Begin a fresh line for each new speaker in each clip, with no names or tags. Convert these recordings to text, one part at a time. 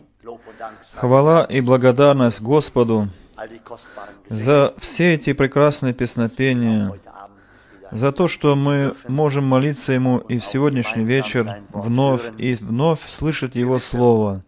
Хвала и благодарность Господу за все эти прекрасные песнопения, за то, что мы можем молиться Ему и в сегодняшний вечер вновь и вновь слышать Его Слово.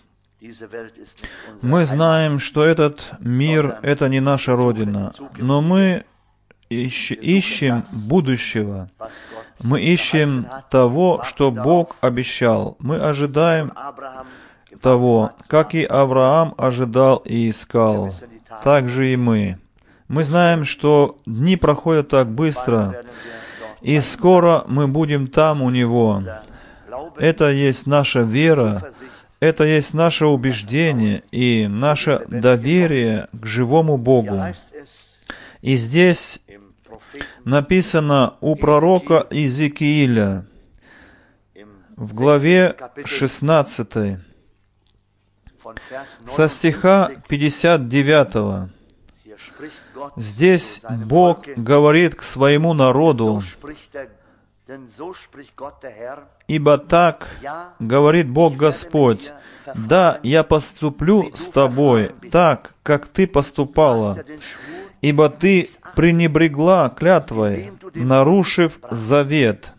Мы знаем, что этот мир — это не наша Родина, но мы ищем будущего. Мы ищем того, что Бог обещал. Мы ожидаем того, как и Авраам ожидал и искал, так же и мы. Мы знаем, что дни проходят так быстро, и скоро мы будем там у Него. Это есть наша вера, это есть наше убеждение и наше доверие к живому Богу. И здесь написано у пророка Иезекииля в главе 16, со стиха 59. Здесь Бог говорит к своему народу: «Ибо так говорит Бог Господь, да, я поступлю с тобой так, как ты поступала, ибо ты пренебрегла клятвой, нарушив завет.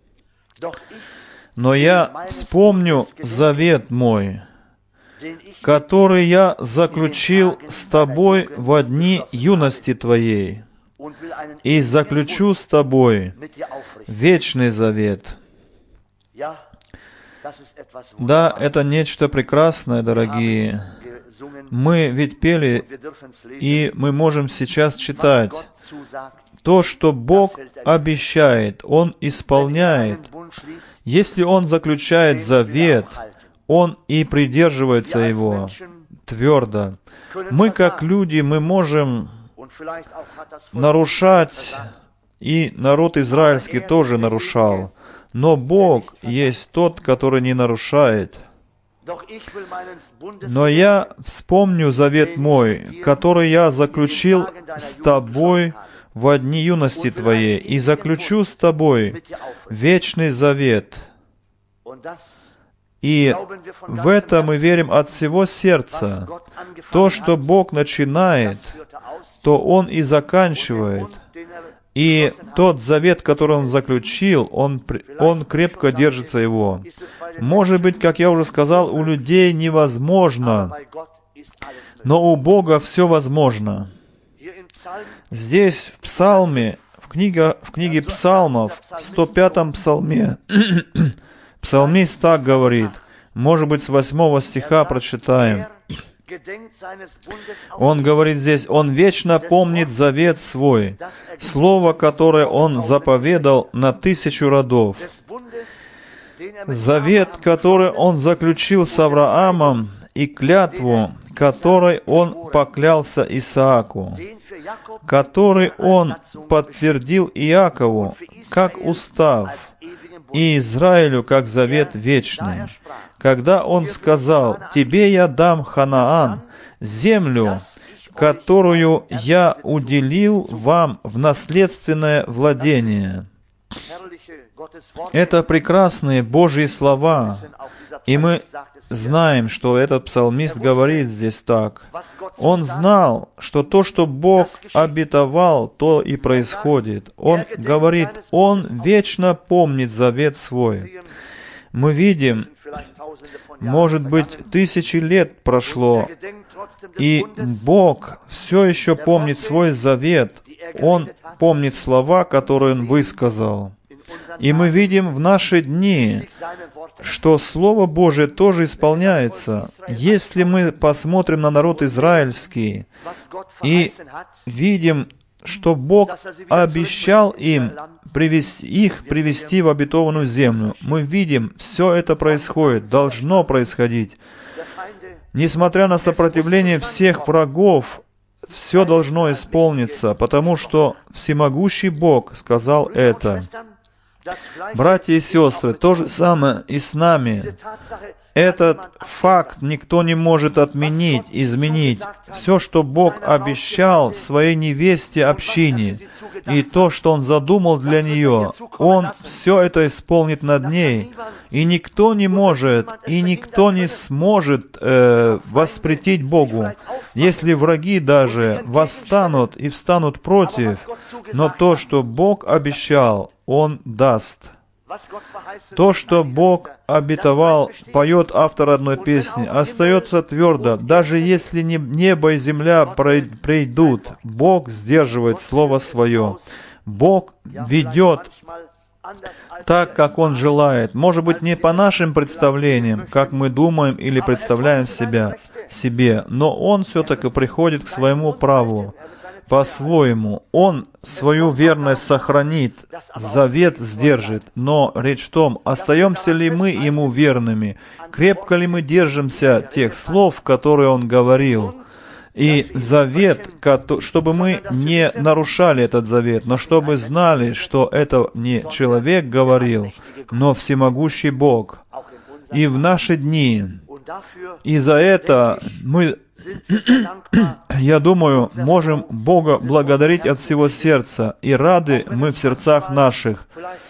Но я вспомню завет мой, который я заключил с тобой во дни юности твоей, и заключу с тобой вечный завет». Да, это нечто прекрасное, дорогие. Мы ведь пели, и мы можем сейчас читать. То, что Бог обещает, Он исполняет. Если Он заключает завет, Он и придерживается его твердо. Мы, как люди, мы можем нарушать, и народ израильский тоже нарушал. Но Бог есть тот, который не нарушает. «Но я вспомню завет мой, который я заключил с тобой во дни юности твоей, и заключу с тобой вечный завет». И в это мы верим от всего сердца. То, что Бог начинает, то Он и заканчивает. И тот завет, который Он заключил, Он крепко держится его. Может быть, как я уже сказал, у людей невозможно, но у Бога все возможно. Здесь в Псалме, в книге Псалмов, в 105-м Псалме, псалмист так говорит, может быть, с 8 стиха прочитаем. Он говорит здесь: «Он вечно помнит завет свой, слово, которое Он заповедал на 1000 родов». Завет, который Он заключил с Авраамом, и клятву, которой Он поклялся Исааку, который Он подтвердил Иакову, как устав, и Израилю, как завет вечный. Когда Он сказал: «Тебе я дам Ханаан, землю, которую я уделил вам в наследственное владение». Это прекрасные Божьи слова, и мы знаем, что этот псалмист говорит здесь так. Он знал, что то, что Бог обетовал, то и происходит. Он говорит: Он вечно помнит завет свой. Мы видим, может быть, 1000 лет прошло, и Бог все еще помнит свой завет. Он помнит слова, которые Он высказал. И мы видим в наши дни, что Слово Божие тоже исполняется. Если мы посмотрим на народ израильский и видим, что Бог обещал их привести в обетованную землю, мы видим, все это происходит, должно происходить. Несмотря на сопротивление всех врагов, все должно исполниться, потому что всемогущий Бог сказал это. Братья и сестры, то же самое и с нами. Этот факт никто не может отменить, изменить. Все, что Бог обещал своей невесте общине, и то, что Он задумал для нее, Он все это исполнит над ней. И никто не может, и никто не сможет воспретить Богу, если враги даже восстанут и встанут против. Но то, что Бог обещал, Он даст. То, что Бог обетовал, поет автор одной песни, остается твердо. Даже если небо и земля пройдут, Бог сдерживает Слово Свое. Бог ведет так, как Он желает. Может быть, не по нашим представлениям, как мы думаем или представляем себе, но Он все-таки приходит к своему праву. По-своему. Он свою верность сохранит, завет сдержит. Но речь в том, остаемся ли мы Ему верными, крепко ли мы держимся тех слов, которые Он говорил. И завет, чтобы мы не нарушали этот завет, но чтобы знали, что это не человек говорил, но всемогущий Бог. И в наши дни, и за это мы, я думаю, можем Бога благодарить от всего сердца, и рады мы в сердцах наших.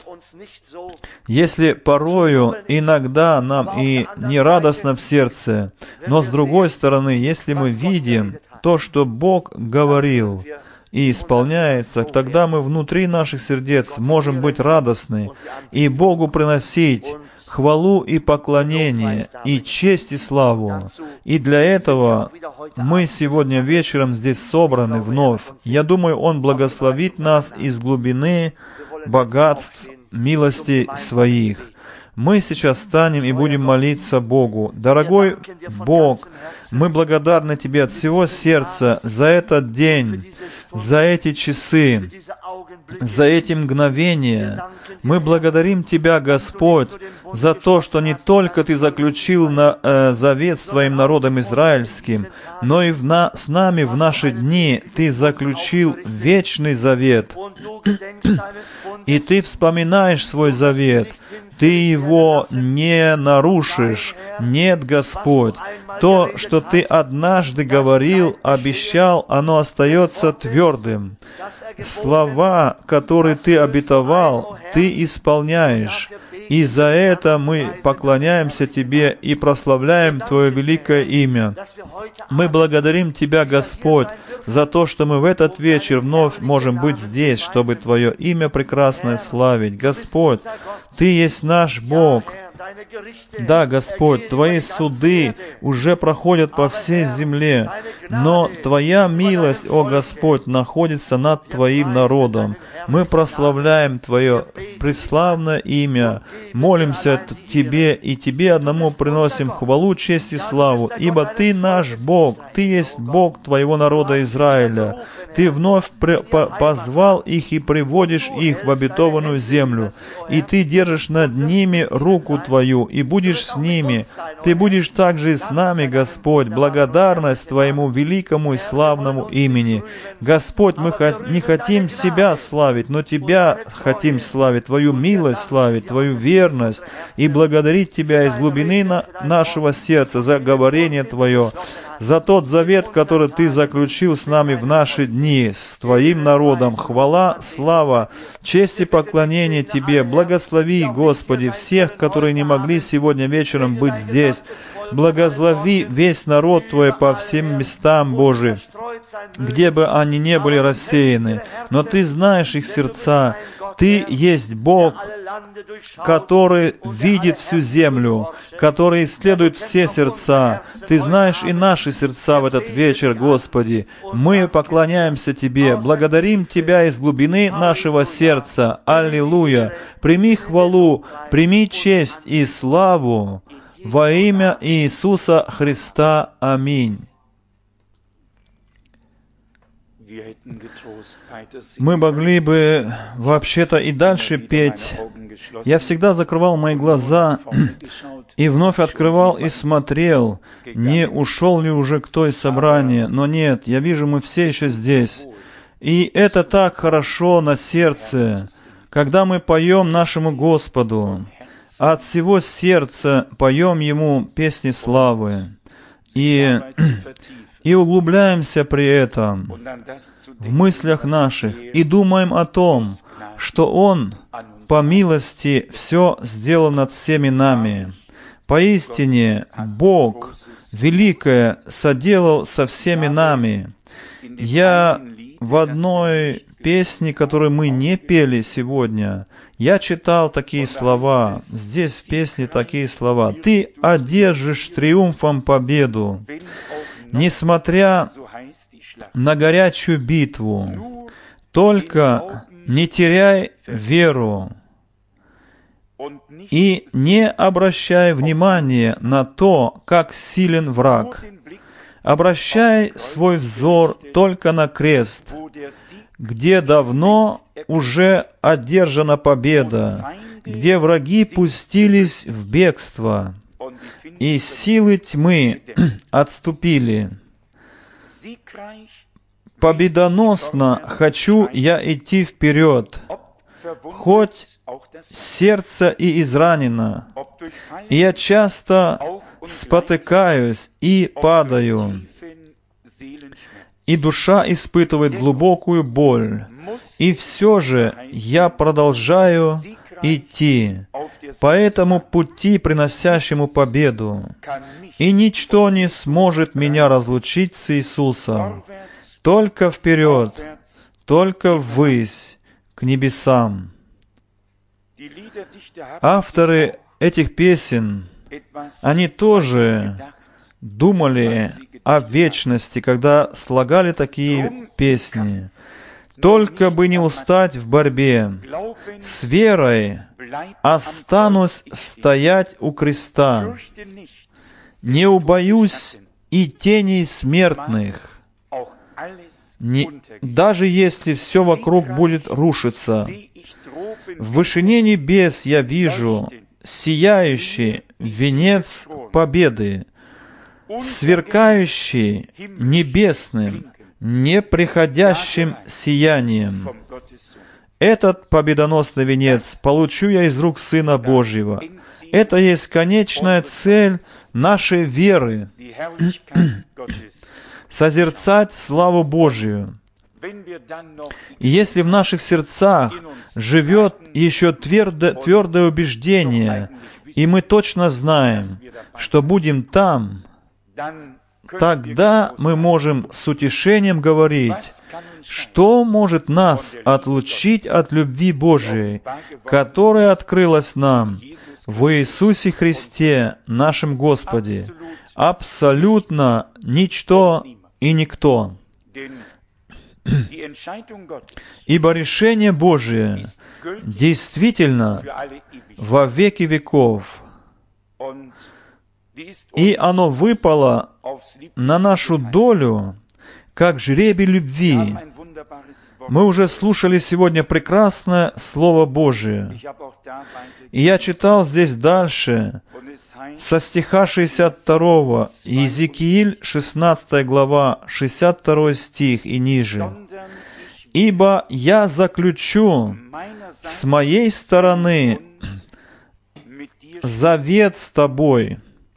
Если порою, иногда нам и не радостно в сердце, но с другой стороны, если мы видим то, что Бог говорил, и исполняется, тогда мы внутри наших сердец можем быть радостны и Богу приносить хвалу и поклонение, и честь и славу. И для этого мы сегодня вечером здесь собраны вновь. Я думаю, Он благословит нас из глубины богатств, милости Своих. Мы сейчас встанем и будем молиться Богу. Дорогой Бог, мы благодарны Тебе от всего сердца за этот день, за эти часы, за эти мгновения. Мы благодарим Тебя, Господь, за то, что не только Ты заключил завет с Твоим народом израильским, но и с нами в наши дни Ты заключил вечный завет. И Ты вспоминаешь свой завет. Ты его не нарушишь. Нет, Господь. То, что Ты однажды говорил, обещал, оно остается твердым. Слова, которые Ты обетовал, Ты исполняешь. И за это мы поклоняемся Тебе и прославляем Твое великое имя. Мы благодарим Тебя, Господь, за то, что мы в этот вечер вновь можем быть здесь, чтобы Твое имя прекрасное славить. Господь, Ты есть наш Бог. Да, Господь, Твои суды уже проходят по всей земле, но Твоя милость, о Господь, находится над Твоим народом. Мы прославляем Твое преславное имя, молимся Тебе и Тебе одному приносим хвалу, честь и славу, ибо Ты наш Бог, Ты есть Бог Твоего народа Израиля. Ты вновь позвал их и приводишь их в обетованную землю, и Ты держишь над ними руку Твою, и будешь с ними. Ты будешь также и с нами, Господь, благодарность Твоему великому и славному имени. Господь, мы не хотим себя славить, но Тебя хотим славить, Твою милость славить, Твою верность, и благодарить Тебя из глубины нашего сердца за говорение Твое, за тот завет, который Ты заключил с нами в наши дни, с Твоим народом. Хвала, слава, честь и поклонение Тебе. Благослови, Господи, всех, которые не могли сегодня вечером быть здесь. Благослови весь народ Твой по всем местам, Божий, где бы они не были рассеяны. Но Ты знаешь их сердца. Ты есть Бог, который видит всю землю, который исследует все сердца. Ты знаешь и наши сердца в этот вечер, Господи. Мы поклоняемся Тебе, благодарим Тебя из глубины нашего сердца. Аллилуйя! Прими хвалу, прими честь и славу во имя Иисуса Христа. Аминь. Мы могли бы вообще-то и дальше петь. Я всегда закрывал мои глаза и вновь открывал и смотрел, не ушел ли уже кто из собрания. Но нет, я вижу, мы все еще здесь. И это так хорошо на сердце, когда мы поем нашему Господу. от всего сердца поем Ему песни славы и углубляемся при этом в мыслях наших и думаем о том, что Он по милости все сделал над всеми нами. Поистине, Бог великое соделал со всеми нами. Я в одной песне, которую мы не пели сегодня, я читал такие слова, здесь в песне такие слова. «Ты одержишь триумфом победу, несмотря на горячую битву, только не теряй веру и не обращай внимания на то, как силен враг. Обращай свой взор только на крест, где давно уже одержана победа, где враги пустились в бегство, и силы тьмы отступили. Победоносно хочу я идти вперед, хоть сердце и изранено, и я часто спотыкаюсь и падаю, и душа испытывает глубокую боль, и все же я продолжаю идти по этому пути, приносящему победу, и ничто не сможет меня разлучить с Иисусом. Только вперед, только ввысь, к небесам. Авторы этих песен, они тоже думали о вечности, когда слагали такие песни. Только бы не устать в борьбе, с верой останусь стоять у креста, не убоюсь и теней смертных, даже если все вокруг будет рушиться. В вышине небес я вижу сияющий венец победы, сверкающий небесным, неприходящим сиянием. Этот победоносный венец получу я из рук Сына Божьего. Это есть конечная цель нашей веры — созерцать славу Божию. И если в наших сердцах живет еще твердое убеждение, и мы точно знаем, что будем там, тогда мы можем с утешением говорить, что может нас отлучить от любви Божией, которая открылась нам в Иисусе Христе, нашем Господе. Абсолютно ничто и никто. Ибо решение Божие действительно во веки веков, и оно выпало на нашу долю, как жребий любви. Мы уже слушали сегодня прекрасное Слово Божие. И я читал здесь дальше, со стиха 62, Иезекииль, 16 глава, 62 стих и ниже. «Ибо я заключу с моей стороны завет с тобой,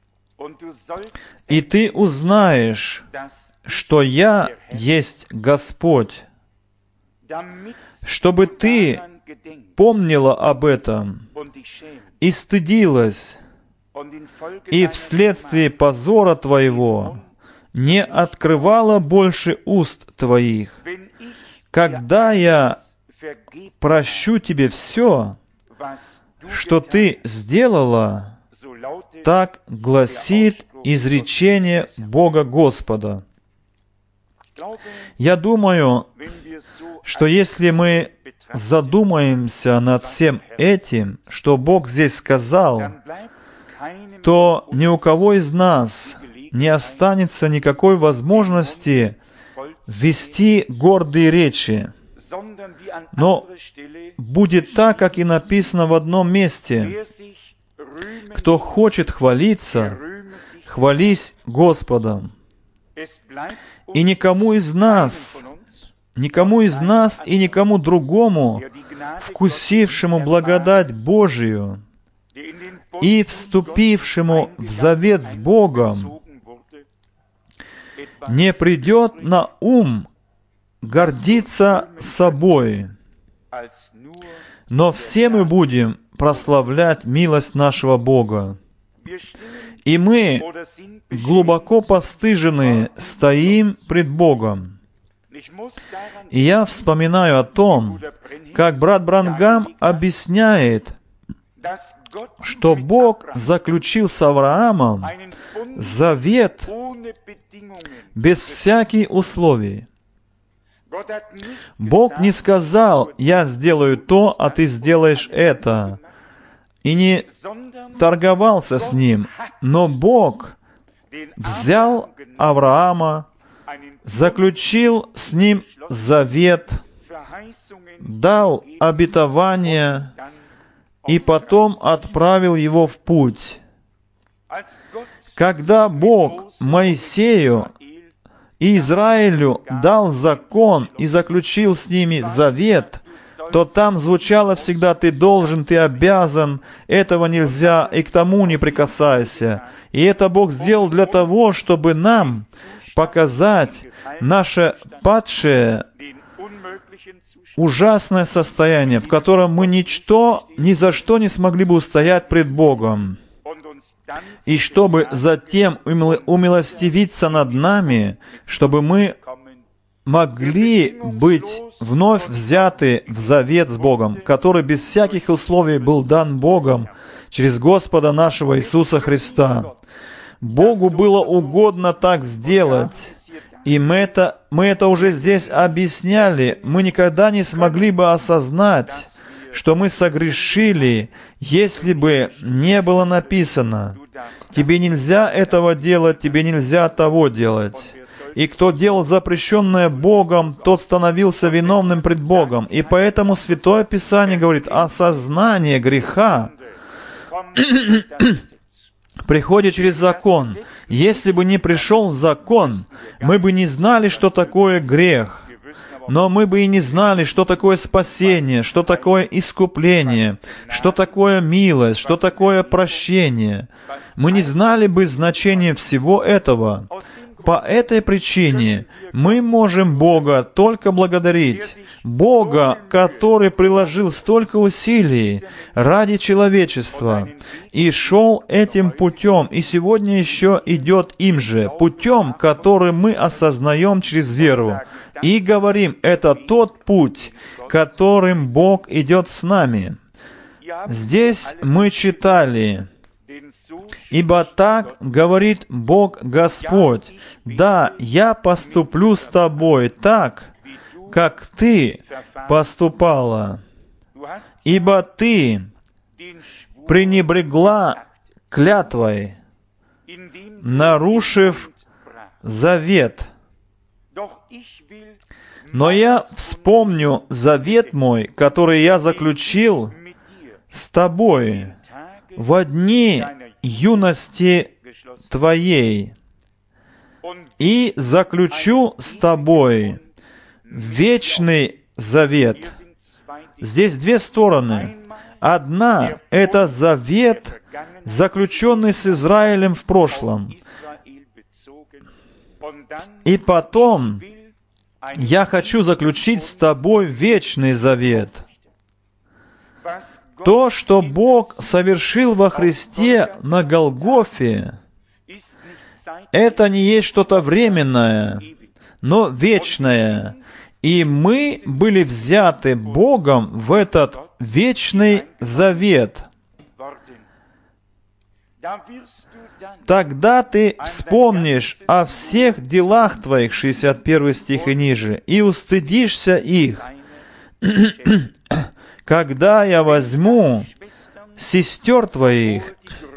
и ты узнаешь, что я есть Господь, чтобы ты помнила об этом и стыдилась, и вследствие позора твоего не открывала больше уст твоих. Когда я прощу тебе все, что ты сделала, так гласит изречение Бога Господа». Я думаю, что если мы задумаемся над всем этим, что Бог здесь сказал, то ни у кого из нас не останется никакой возможности вести гордые речи. Но будет так, как и написано в одном месте: «Кто хочет хвалиться, хвались Господом». И никому из нас и никому другому, вкусившему благодать Божию, и вступившему в завет с Богом не придет на ум гордиться собой, но все мы будем прославлять милость нашего Бога. И мы, глубоко постыженные, стоим пред Богом. И я вспоминаю о том, как брат Бранхам объясняет, что Бог заключил с Авраамом завет без всяких условий. Бог не сказал: «Я сделаю то, а ты сделаешь это», и не торговался с ним, но Бог взял Авраама, заключил с ним завет, дал обетование и потом отправил его в путь. Когда Бог Моисею и Израилю дал закон и заключил с ними завет, то там звучало всегда: «Ты должен, ты обязан, этого нельзя, и к тому не прикасайся». И это Бог сделал для того, чтобы нам показать наше падшее, ужасное состояние, в котором мы ни за что не смогли бы устоять пред Богом. И чтобы затем умилостивиться над нами, чтобы мы могли быть вновь взяты в завет с Богом, который без всяких условий был дан Богом через Господа нашего Иисуса Христа. Богу было угодно так сделать, и мы это уже здесь объясняли. Мы никогда не смогли бы осознать, что мы согрешили, если бы не было написано: «Тебе нельзя этого делать, тебе нельзя того делать». И кто делал запрещенное Богом, тот становился виновным пред Богом. И поэтому Святое Писание говорит: осознание греха приходит через закон. Если бы не пришел закон, мы бы не знали, что такое грех. Но мы бы и не знали, что такое спасение, что такое искупление, что такое милость, что такое прощение. Мы не знали бы значения всего этого. По этой причине мы можем Бога только благодарить. Бога, который приложил столько усилий ради человечества и шел этим путем, и сегодня еще идет им же, путем, который мы осознаем через веру. И говорим: это тот путь, которым Бог идет с нами. Здесь мы читали: «Ибо так говорит Бог Господь, да, я поступлю с тобой так, как ты поступала, ибо ты пренебрегла клятвой, нарушив завет. Но я вспомню завет мой, который я заключил с тобой во дни юности твоей, и заключу с тобой вечный завет». Здесь две стороны. Одна — это завет, заключенный с Израилем в прошлом. И потом я хочу заключить с тобой вечный завет. То, что Бог совершил во Христе на Голгофе, это не есть что-то временное, но вечное. И мы были взяты Богом в этот вечный завет. Тогда ты вспомнишь о всех делах твоих, 61 стих и ниже, и устыдишься их, когда я возьму сестер твоих,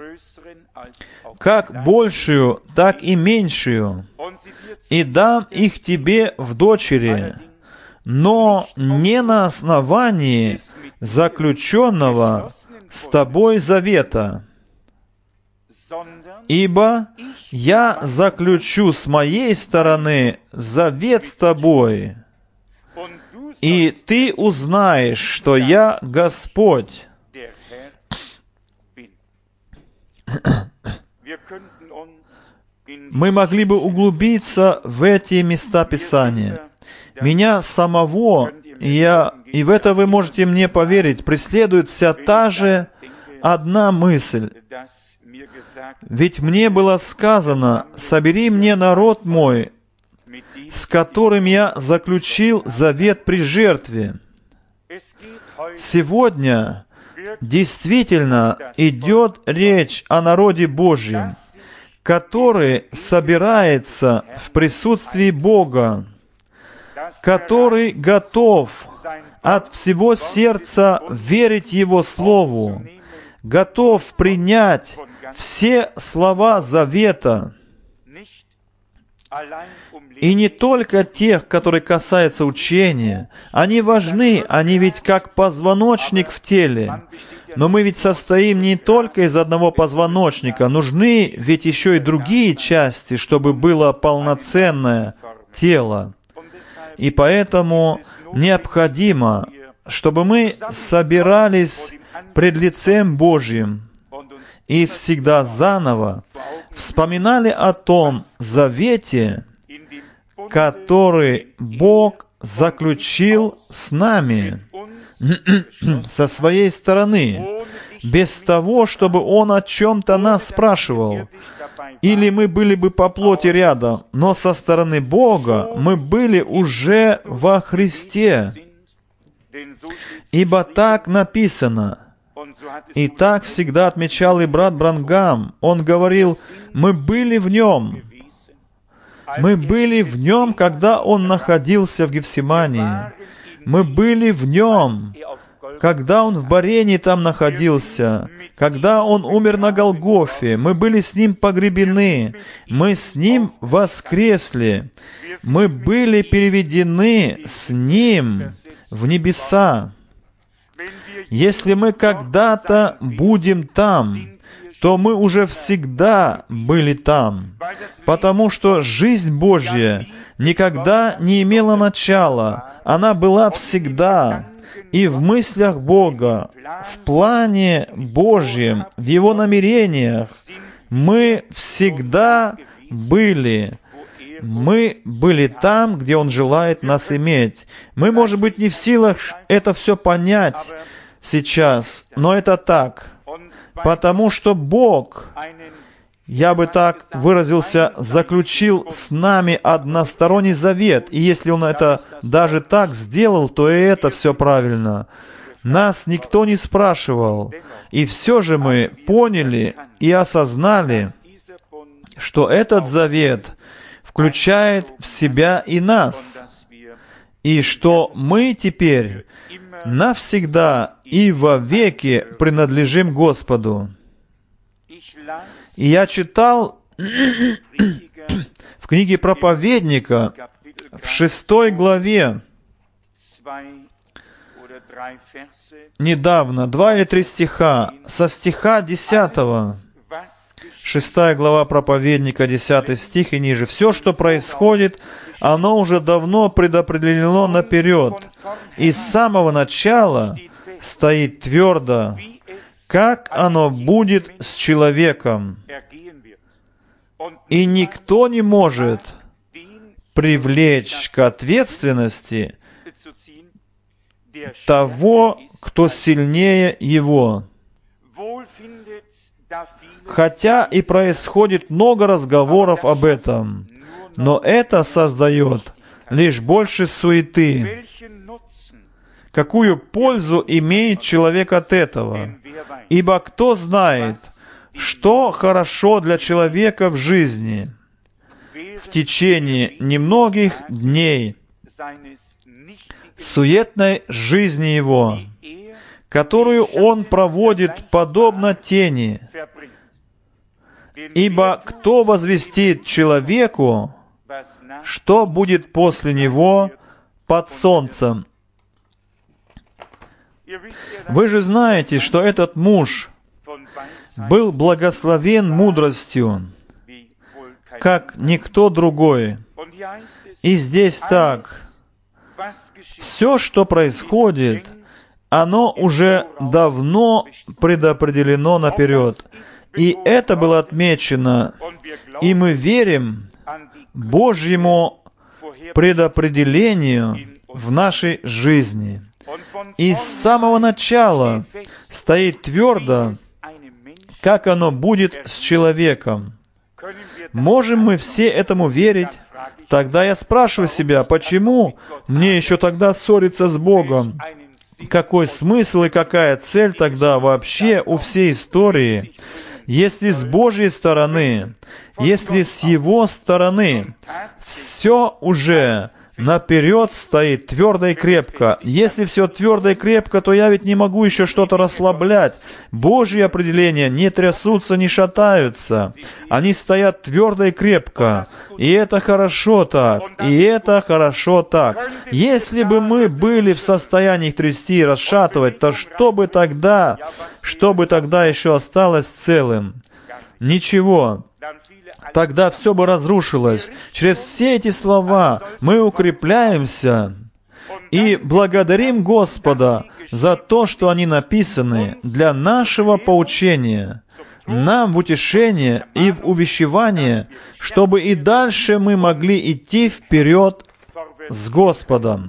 как большую, так и меньшую, и дам их тебе в дочери, но не на основании заключенного с тобой завета. Ибо я заключу с моей стороны завет с тобой, и ты узнаешь, что я Господь. Мы могли бы углубиться в эти места Писания. Меня самого, и в это вы можете мне поверить, преследует вся та же одна мысль. Ведь мне было сказано: «Собери мне народ мой, с которым я заключил завет при жертве». Сегодня действительно идет речь о народе Божьем, который собирается в присутствии Бога, который готов от всего сердца верить Его Слову, готов принять все слова завета, и не только тех, которые касаются учения. Они важны, они ведь как позвоночник в теле. Но мы ведь состоим не только из одного позвоночника, нужны ведь еще и другие части, чтобы было полноценное тело. И поэтому необходимо, чтобы мы собирались пред лицем Божьим и всегда заново вспоминали о том завете, который Бог заключил с нами со своей стороны, без того, чтобы Он о чем-то нас спрашивал. Или мы были бы по плоти рядом, но со стороны Бога мы были уже во Христе. Ибо так написано. И так всегда отмечал и брат Бранхам. Он говорил: мы были в Нем. Мы были в Нем, когда Он находился в Гефсимании. Мы были в Нем, когда Он в Барении там находился, когда Он умер на Голгофе. Мы были с Ним погребены. Мы с Ним воскресли. Мы были переведены с Ним в небеса. Если мы когда-то будем там, то мы уже всегда были там, потому что жизнь Божья никогда не имела начала, она была всегда. И в мыслях Бога, в плане Божьем, в Его намерениях мы всегда были. Мы были там, где Он желает нас иметь. Мы, может быть, не в силах это все понять сейчас, но это так. Потому что Бог, я бы так выразился, заключил с нами односторонний завет. И если Он это даже так сделал, то и это все правильно. Нас никто не спрашивал. И все же мы поняли и осознали, что этот завет включает в себя и нас, и что мы теперь навсегда и вовеки принадлежим Господу. И я читал в книге Проповедника в 6 главе недавно 2 или 3 стиха, со стиха 10, 6 глава Проповедника, 10 стих и ниже. Все, что происходит, оно уже давно предопределено наперед. И с самого начала стоит твердо, как оно будет с человеком. И никто не может привлечь к ответственности того, кто сильнее его. Хотя и происходит много разговоров об этом, но это создает лишь больше суеты. Какую пользу имеет человек от этого? Ибо кто знает, что хорошо для человека в жизни в течение немногих дней суетной жизни его, которую он проводит подобно тени. Ибо кто возвестит человеку, что будет после него под солнцем? Вы же знаете, что этот муж был благословен мудростью, как никто другой. И здесь так. Все, что происходит, оно уже давно предопределено наперед. И это было отмечено, и мы верим Божьему предопределению в нашей жизни. И с самого начала стоит твердо, как оно будет с человеком. Можем мы все этому верить? Тогда я спрашиваю себя, почему мне еще тогда ссориться с Богом? Какой смысл и какая цель тогда вообще у всей истории? Если с Божьей стороны, если с Его стороны, все уже наперед стоит твердо и крепко. Если все твердо и крепко, то я ведь не могу еще что-то расслаблять. Божьи определения не трясутся, не шатаются. Они стоят твердо и крепко. И это хорошо так. И это хорошо так. Если бы мы были в состоянии их трясти и расшатывать, то что бы тогда еще осталось целым? Ничего. Тогда все бы разрушилось. Через все эти слова мы укрепляемся и благодарим Господа за то, что они написаны для нашего поучения, нам в утешение и в увещевание, чтобы и дальше мы могли идти вперед с Господом.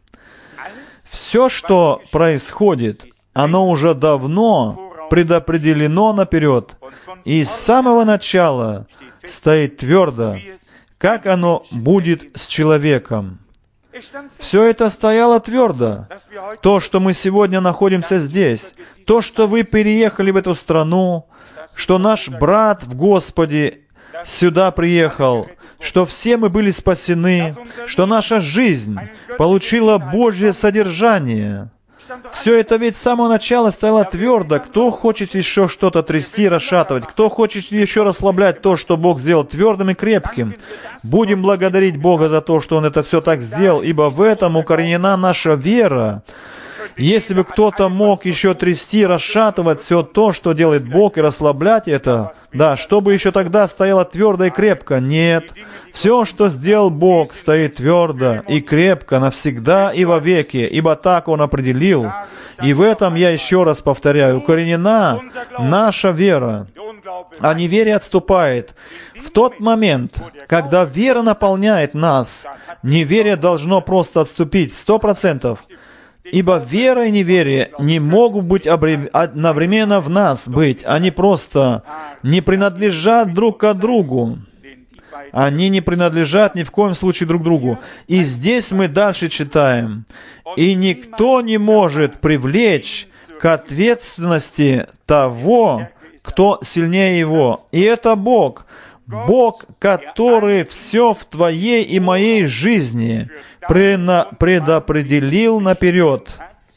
Все, что происходит, оно уже давно предопределено наперед, и с самого начала стоит твердо, как оно будет с человеком. Все это стояло твердо. То, что мы сегодня находимся здесь, то, что вы переехали в эту страну, что наш брат в Господе сюда приехал, что все мы были спасены, что наша жизнь получила Божье содержание. Все это ведь с самого начала стояло твердо. Кто хочет еще что-то трясти и расшатывать? Кто хочет еще расслаблять то, что Бог сделал твердым и крепким? Будем благодарить Бога за то, что Он это все так сделал, ибо в этом укоренена наша вера. Если бы кто-то мог еще трясти, расшатывать все то, что делает Бог, и расслаблять это, да, чтобы еще тогда стояло твердо и крепко. Нет. Все, что сделал Бог, стоит твердо и крепко навсегда и вовеки, ибо так Он определил. И в этом, я еще раз повторяю, укоренена наша вера. А неверие отступает. В тот момент, когда вера наполняет нас, неверие должно просто отступить 100%. Ибо вера и неверие не могут быть одновременно в нас быть. Они просто не принадлежат друг к другу. Они не принадлежат ни в коем случае друг другу. И здесь мы дальше читаем. «И никто не может привлечь к ответственности того, кто сильнее его. И это Бог. Бог, который все в твоей и моей жизни предопределил наперед.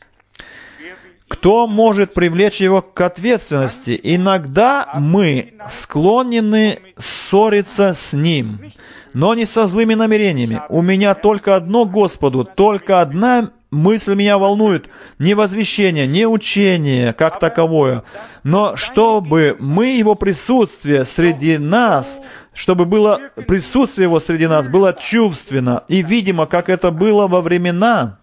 Кто может привлечь его к ответственности? Иногда мы склонны ссориться с ним, но не со злыми намерениями. У меня только одно Господу, только одна мысль меня волнует. Не возвещение, не учение как таковое, но чтобы Его присутствие среди нас, чтобы было присутствие Его среди нас было чувственно и видимо, как это было во времена,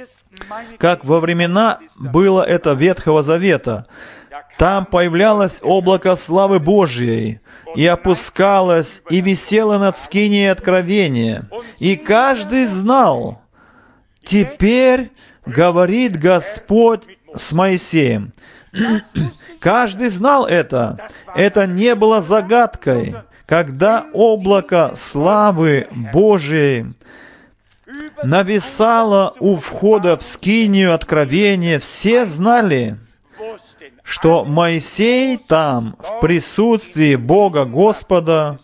было это Ветхого Завета. Там появлялось облако славы Божьей, и опускалось, и висело над скинией откровения. И каждый знал, теперь говорит Господь с Моисеем. Каждый знал это. Это не было загадкой. Когда облако славы Божией нависало у входа в скинию откровения, все знали, что Моисей там, в присутствии Бога Господа,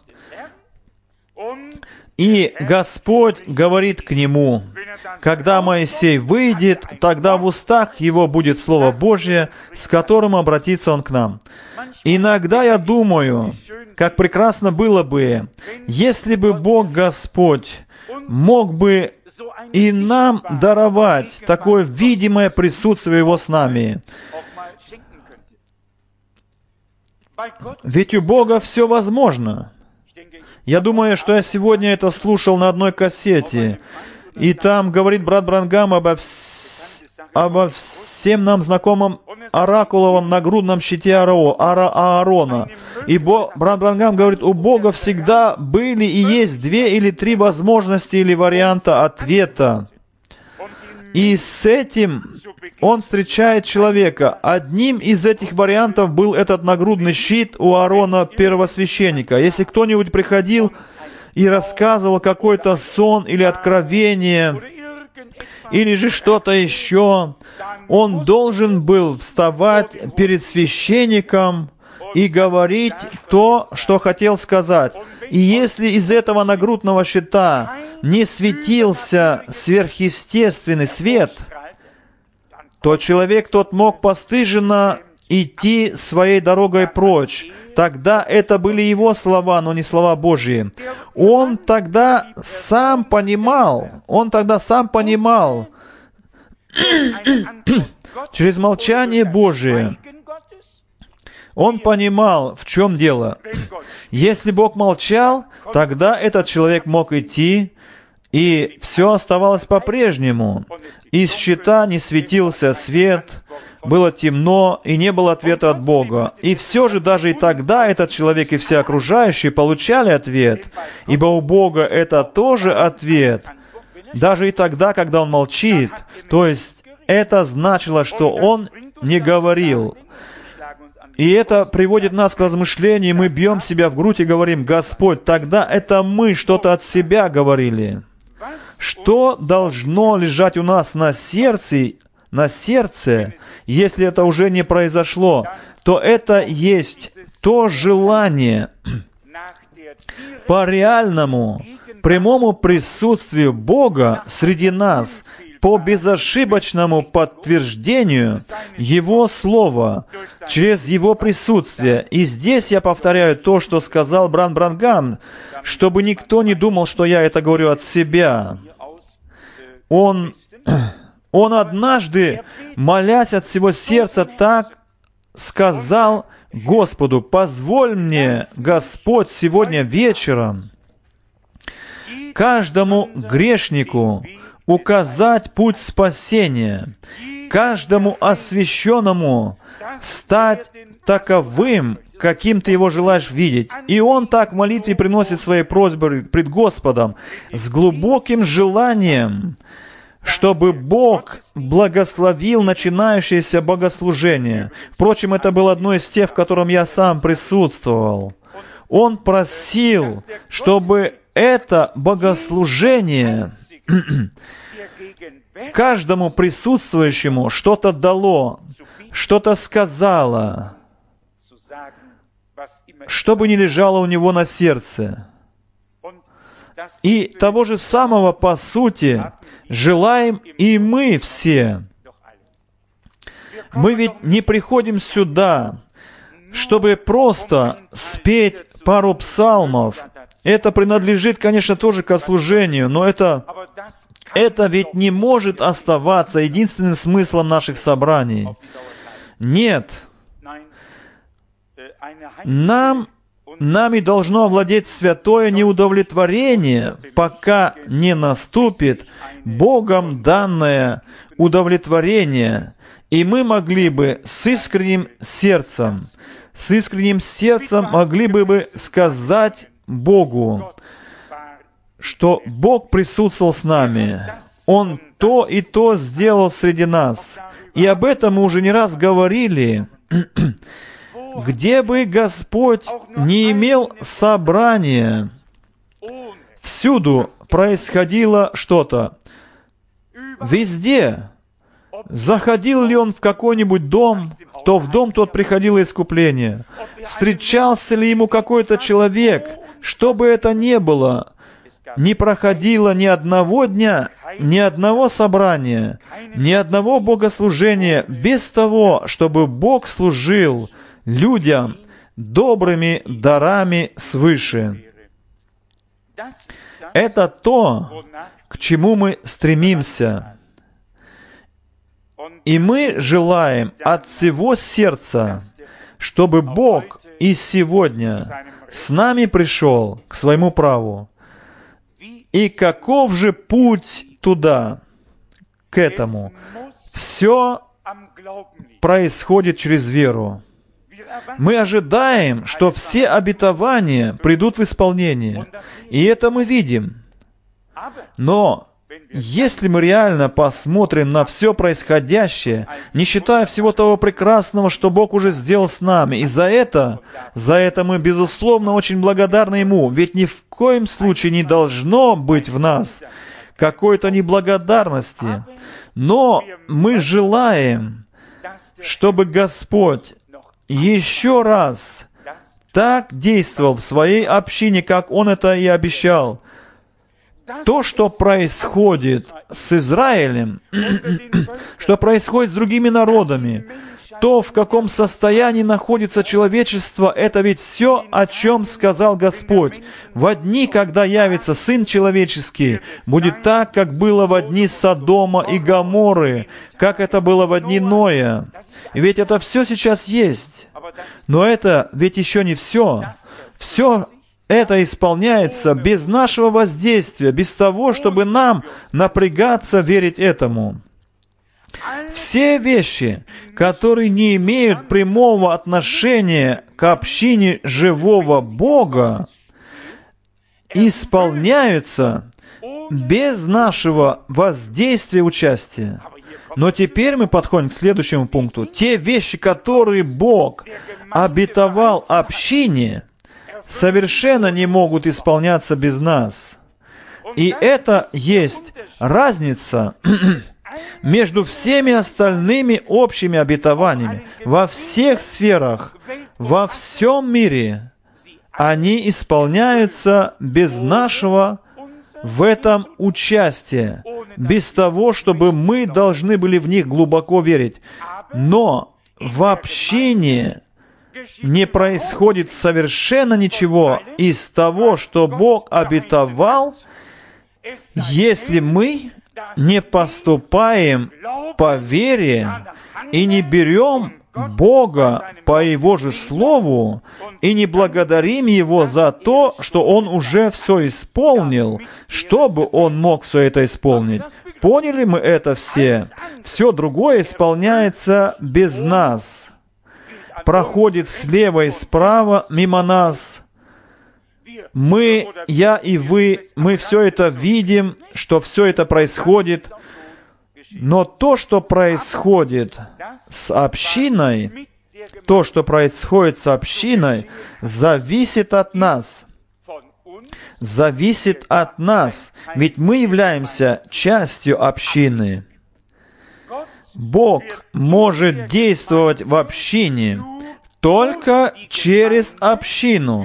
и Господь говорит к нему. Когда Моисей выйдет, тогда в устах его будет Слово Божье, с которым обратится он к нам. Иногда я думаю, как прекрасно было бы, если бы Бог Господь мог бы и нам даровать такое видимое присутствие Его с нами. Ведь у Бога все возможно. Я думаю, что я сегодня это слушал на одной кассете, и там говорит брат Бранхам обо всем нам знакомом оракуловом нагрудном щите Аарона. И брат Бранхам говорит, у Бога всегда были и есть 2 или 3 возможности или варианта ответа. И с этим он встречает человека. Одним из этих вариантов был этот нагрудный щит у Аарона, первосвященника. Если кто-нибудь приходил и рассказывал какой-то сон или откровение, или же что-то еще, он должен был вставать перед священником и говорить то, что хотел сказать. И если из этого нагрудного щита не светился сверхъестественный свет, то человек тот мог постыженно идти своей дорогой прочь. Тогда это были его слова, но не слова Божьи. Он тогда сам понимал, через молчание Божие, он понимал, в чем дело. Если Бог молчал, тогда этот человек мог идти, и все оставалось по-прежнему. Из щита не светился свет, было темно, и не было ответа от Бога. И все же даже и тогда этот человек и все окружающие получали ответ, ибо у Бога это тоже ответ. Даже и тогда, когда Он молчит, то есть это значило, что Он не говорил. И это приводит нас к размышлению, и мы бьем себя в грудь и говорим, «Господь, тогда это мы что-то от себя говорили». Что должно лежать у нас на сердце, если это уже не произошло, то это есть то желание по реальному, прямому присутствию Бога среди нас, по безошибочному подтверждению Его Слова, через Его присутствие. И здесь я повторяю то, что сказал брат Бранхам, чтобы никто не думал, что я это говорю от себя. Он однажды, молясь от всего сердца, так сказал Господу: «Позволь мне, Господь, сегодня вечером каждому грешнику указать путь спасения, каждому освященному стать таковым, каким ты его желаешь видеть». И он так в молитве приносит свои просьбы пред Господом с глубоким желанием, чтобы Бог благословил начинающееся богослужение. Впрочем, это было одно из тех, в котором я сам присутствовал. Он просил, чтобы это богослужение каждому присутствующему что-то дало, что-то сказало, что бы ни лежало у него на сердце. И того же самого, по сути, желаем и мы все. Мы ведь не приходим сюда, чтобы просто спеть пару псалмов. Это принадлежит, конечно, тоже к служению, но это ведь не может оставаться единственным смыслом наших собраний. Нет. Нами должно овладеть святое неудовлетворение, пока не наступит Богом данное удовлетворение, и мы могли бы с искренним сердцем могли бы сказать Богу, что Бог присутствовал с нами. Он то и то сделал среди нас. И об этом мы уже не раз говорили. Где бы Господь не имел собрания, всюду происходило что-то. Везде. Заходил ли он в какой-нибудь дом, то в дом тот приходило искупление. Встречался ли ему какой-то человек, что бы это ни было, не проходило ни одного дня, ни одного собрания, ни одного богослужения без того, чтобы Бог служил людям добрыми дарами свыше. Это то, к чему мы стремимся. И мы желаем от всего сердца, чтобы Бог и сегодня с нами пришел к своему праву. И каков же путь туда, к этому? все происходит через веру. Мы ожидаем, что все обетования придут в исполнение, и это мы видим. Но если мы реально посмотрим на все происходящее, не считая всего того прекрасного, что Бог уже сделал с нами, и за это мы, безусловно, очень благодарны Ему, ведь ни в коем случае не должно быть в нас какой-то неблагодарности. Но мы желаем, чтобы Господь еще раз так действовал в своей общине, как Он это и обещал. То, что происходит с Израилем, что происходит с другими народами, то, в каком состоянии находится человечество, это ведь все, о чем сказал Господь. Во дни, когда явится Сын Человеческий, будет так, как было во дни Содома и Гоморры, как это было во дни Ноя. Ведь это все сейчас есть. Но это ведь еще не все. Все это исполняется без нашего воздействия, без того, чтобы нам напрягаться верить этому. Все вещи, которые не имеют прямого отношения к общине живого Бога, исполняются без нашего воздействия и участия. Но теперь мы подходим к следующему пункту. Те вещи, которые Бог обетовал общине, совершенно не могут исполняться без нас. И это есть разница между всеми остальными общими обетованиями во всех сферах, во всем мире. Они исполняются без нашего в этом участия, без того, чтобы мы должны были в них глубоко верить. Но в общине не происходит совершенно ничего из того, что Бог обетовал, если мы не поступаем по вере и не берем Бога по Его же Слову и не благодарим Его за то, что Он уже все исполнил, чтобы Он мог все это исполнить. Поняли мы это все? Все другое исполняется без нас. Проходит слева и справа мимо нас. Мы, я и вы, мы все это видим, что все это происходит. Но то, что происходит с общиной, зависит от нас. Зависит от нас, ведь мы являемся частью общины. Бог может действовать в общине только через общину.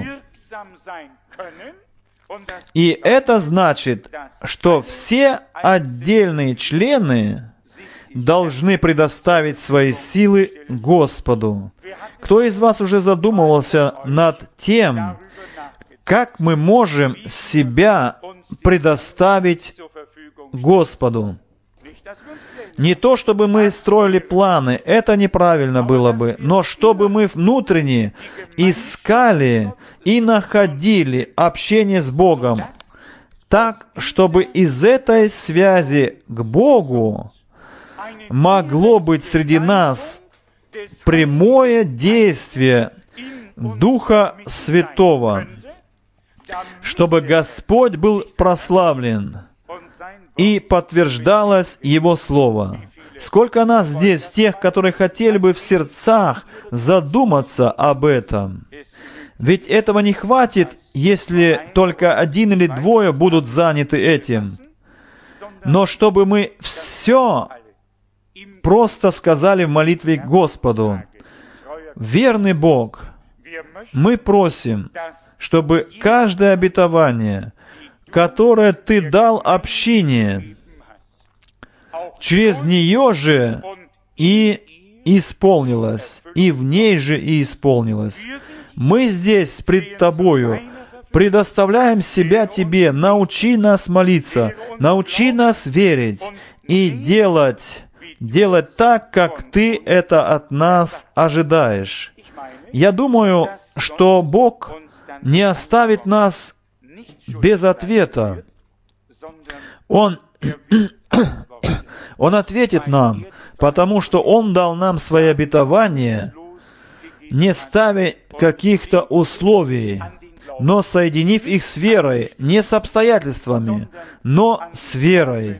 И это значит, что все отдельные члены должны предоставить свои силы Господу. Кто из вас уже задумывался над тем, как мы можем себя предоставить Господу? Не то, чтобы мы строили планы, это неправильно было бы, но чтобы мы внутренне искали и находили общение с Богом, так, чтобы из этой связи к Богу могло быть среди нас прямое действие Духа Святого, чтобы Господь был прославлен и подтверждалось Его Слово. Сколько нас здесь, тех, которые хотели бы в сердцах задуматься об этом? Ведь этого не хватит, если только один или двое будут заняты этим. Но чтобы мы все просто сказали в молитве Господу: «Верный Бог, мы просим, чтобы каждое обетование, которое Ты дал общине, через нее же и исполнилось, и в ней же и исполнилось. Мы здесь пред Тобою предоставляем себя Тебе, научи нас молиться, научи нас верить и делать так, как Ты это от нас ожидаешь». Я думаю, что Бог не оставит нас без ответа. Он Он ответит нам, потому что Он дал нам свои обетования, не ставя каких-то условий, но соединив их с верой, не с обстоятельствами, но с верой.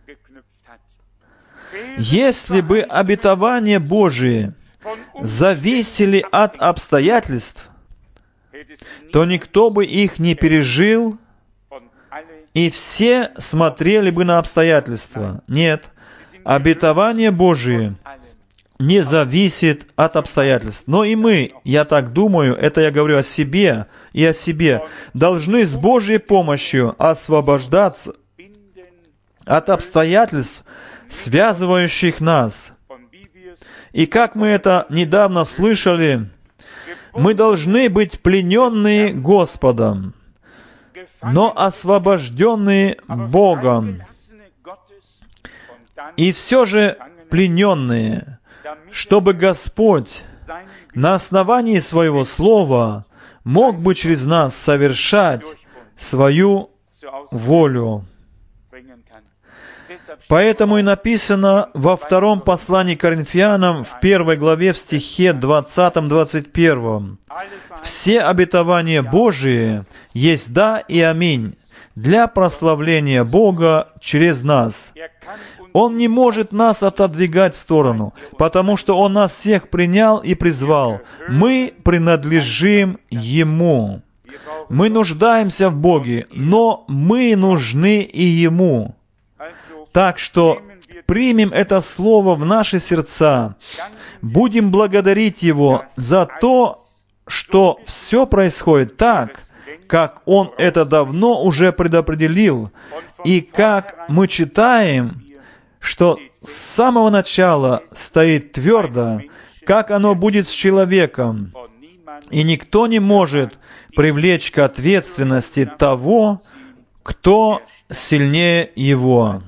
Если бы обетования Божии зависели от обстоятельств, то никто бы их не пережил, и все смотрели бы на обстоятельства. Нет, обетование Божие не зависит от обстоятельств. Но и мы, я так думаю, это я говорю о себе и о себе, должны с Божьей помощью освобождаться от обстоятельств, связывающих нас. И как мы это недавно слышали, мы должны быть плененные Господом, но освобожденные Богом. И все же плененные, чтобы Господь на основании Своего Слова мог бы через нас совершать Свою волю. Поэтому и написано во втором послании к Коринфянам, в 1 главе, в стихе 20-21. «Все обетования Божии есть да и аминь для прославления Бога через нас». Он не может нас отодвигать в сторону, потому что Он нас всех принял и призвал. Мы принадлежим Ему. Мы нуждаемся в Боге, но мы нужны и Ему. Так что примем это слово в наши сердца, будем благодарить Его за то, что все происходит так, как Он это давно уже предопределил, и как мы читаем, что с самого начала стоит твердо, как оно будет с человеком, и никто не может привлечь к ответственности того, кто сильнее его.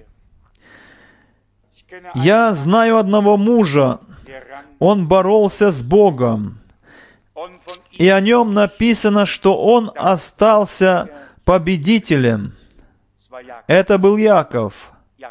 Я знаю одного мужа, он боролся с Богом, и о нем написано, что он остался победителем. Это был Иаков.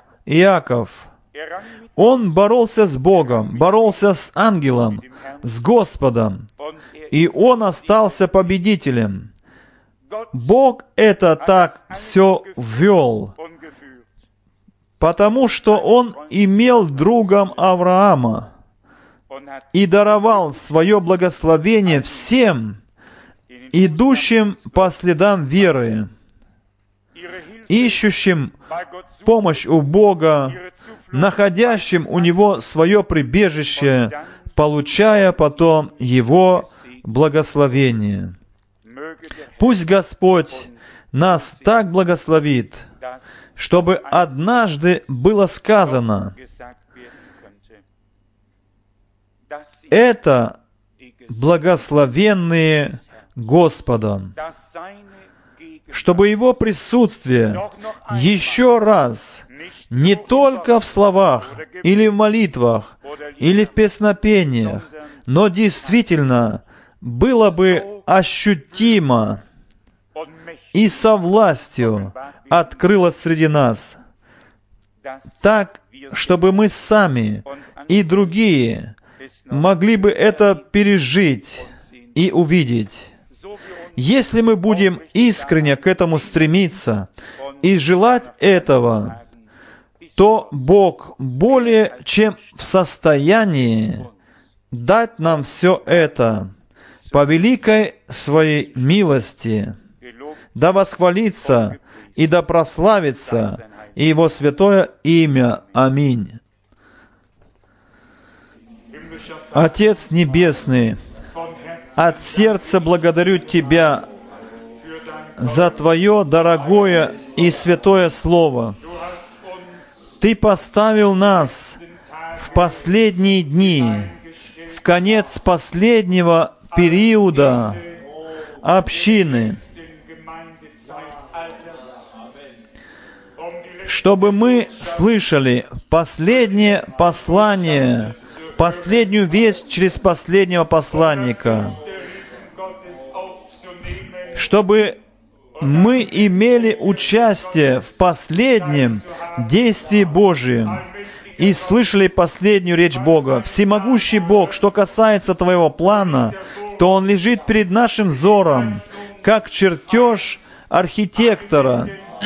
Он боролся с Богом, боролся с ангелом, с Господом, и он остался победителем. Бог это так все ввел, потому что Он имел другом Авраама и даровал свое благословение всем, идущим по следам веры, ищущим помощь у Бога, находящим у Него свое прибежище, получая потом Его благословение. Пусть Господь нас так благословит, чтобы однажды было сказано: это благословенные Господом, чтобы Его присутствие еще раз, не только в словах, или в молитвах, или в песнопениях, но действительно было бы ощутимо и со властью открылось среди нас, так, чтобы мы сами и другие могли бы это пережить и увидеть. Если мы будем искренне к этому стремиться и желать этого, то Бог более чем в состоянии дать нам все это по великой Своей милости. Да восхвалится и да прославится Его святое имя. Аминь. Отец Небесный, от сердца благодарю Тебя за Твое дорогое и святое Слово. Ты поставил нас в последние дни, в конец последнего периода общины, чтобы мы слышали последнее послание, последнюю весть через последнего посланника, чтобы мы имели участие в последнем действии Божьем и слышали последнюю речь Бога. Всемогущий Бог, что касается Твоего плана, то Он лежит перед нашим взором, как чертеж архитектора.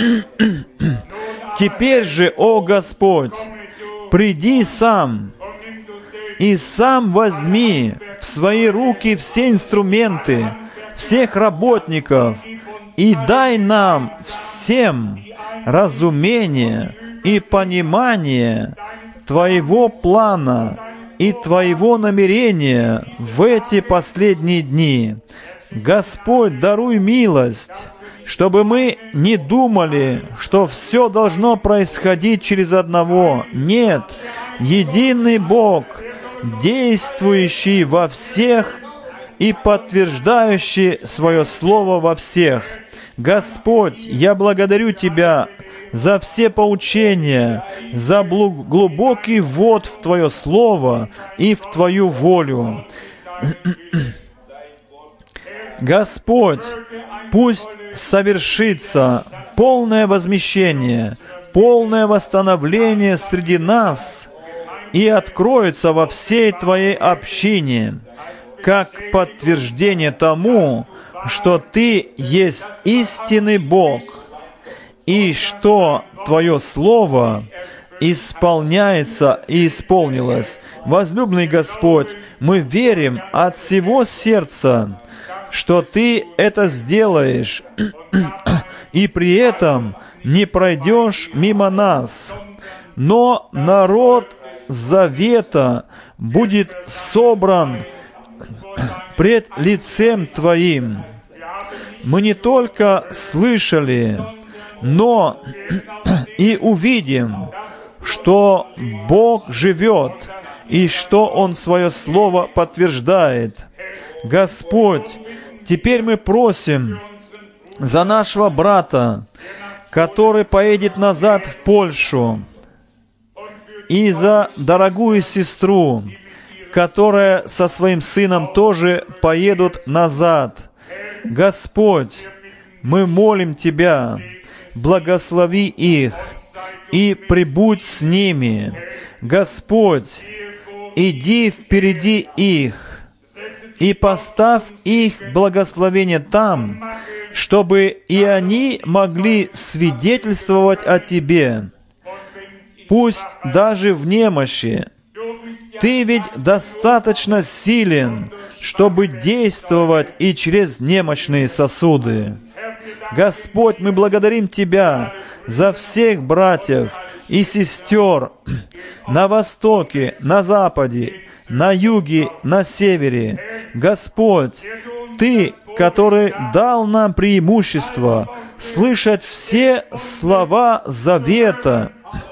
Теперь же, о Господь, приди сам и сам возьми в свои руки все инструменты, всех работников, и дай нам всем разумение и понимание Твоего плана и Твоего намерения в эти последние дни. Господь, даруй милость, чтобы мы не думали, что все должно происходить через одного. Нет, единый Бог, действующий во всех и подтверждающий свое Слово во всех. Господь, я благодарю Тебя за все поучения, за глубокий ввод в Твое Слово и в Твою волю. Господь, пусть совершится полное возмещение, полное восстановление среди нас и откроется во всей Твоей общине, как подтверждение тому, что Ты есть истинный Бог, и что Твое Слово исполняется и исполнилось. Возлюбленный Господь, мы верим от всего сердца, что Ты это сделаешь, и при этом не пройдешь мимо нас. Но народ завета будет собран пред лицем Твоим. Мы не только слышали, но и увидим, что Бог живет и что Он свое Слово подтверждает. Господь, теперь мы просим за нашего брата, который поедет назад в Польшу, и за дорогую сестру, которая со своим сыном тоже поедут назад. Господь, мы молим Тебя, благослови их и прибудь с ними. Господь, иди впереди их и поставь их благословение там, чтобы и они могли свидетельствовать о Тебе. Пусть даже в немощи Ты ведь достаточно силен, чтобы действовать и через немощные сосуды. Господь, мы благодарим Тебя за всех братьев и сестер на востоке, на западе, на юге, на севере. Господь, Ты, который дал нам преимущество слышать все слова завета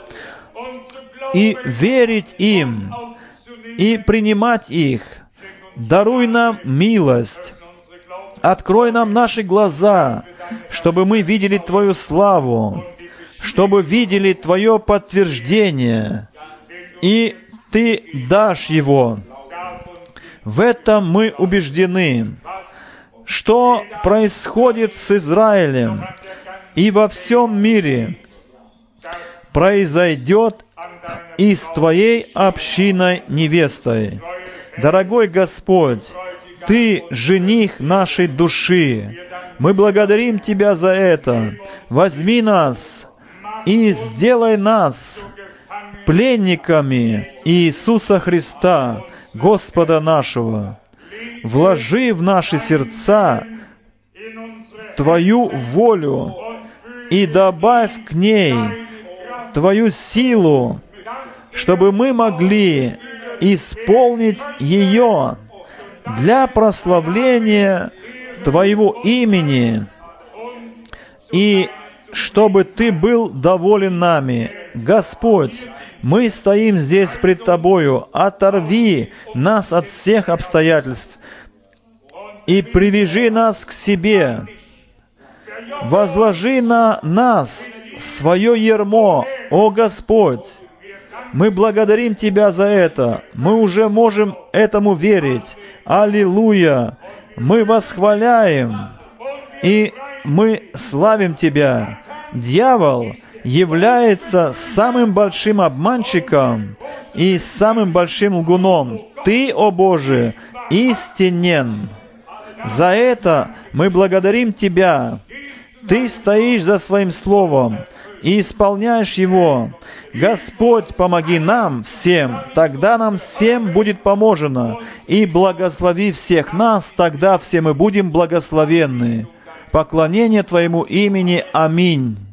и верить им, и принимать их. Даруй нам милость. Открой нам наши глаза, чтобы мы видели Твою славу, чтобы видели Твое подтверждение, и Ты дашь его. В этом мы убеждены. Что происходит с Израилем и во всем мире, произойдет и с Твоей общиной невестой. Дорогой Господь, Ты жених нашей души. Мы благодарим Тебя за это. Возьми нас и сделай нас пленниками Иисуса Христа, Господа нашего. Вложи в наши сердца Твою волю и добавь к ней Твою силу, чтобы мы могли исполнить ее для прославления Твоего имени, и чтобы Ты был доволен нами. Господь, мы стоим здесь пред Тобою. Оторви нас от всех обстоятельств и привяжи нас к себе. Возложи на нас свое ярмо, о Господь. Мы благодарим Тебя за это. Мы уже можем этому верить. Аллилуйя! Мы восхваляем и мы славим Тебя. Дьявол является самым большим обманщиком и самым большим лгуном. Ты, о Боже, истинен. За это мы благодарим Тебя. Ты стоишь за Своим Словом и исполняешь его. Господь, помоги нам всем, тогда нам всем будет поможено. И благослови всех нас, тогда все мы будем благословенны. Поклонение Твоему имени. Аминь.